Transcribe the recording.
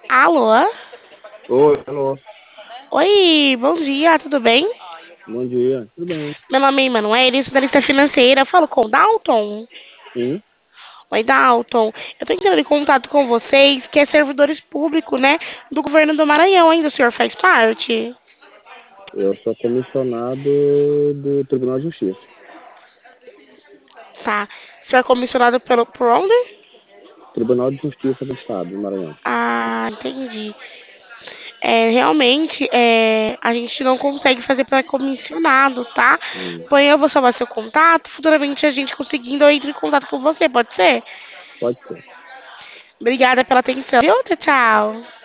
Alô? Oi, alô. Oi, bom dia, tudo bem? Bom dia. Tudo bem? Meu nome é Emanuele, sou da lista financeira. Falo com o Dalton. Sim, Oi, Dalton. Eu tô entrando em contato com vocês, que é servidores públicos, né? Do governo do Maranhão, ainda o senhor faz parte? eu sou comissionado do Tribunal de Justiça. Tá. O senhor é comissionado por onde? Tribunal de Justiça do Estado do Maranhão. Ah, entendi. Realmente, a gente não consegue fazer para comissionado, tá? Hum, Porém, eu vou salvar seu contato. Futuramente, a gente conseguindo, eu entro em contato com você, pode ser? pode ser. Obrigada pela atenção. E outra, tchau.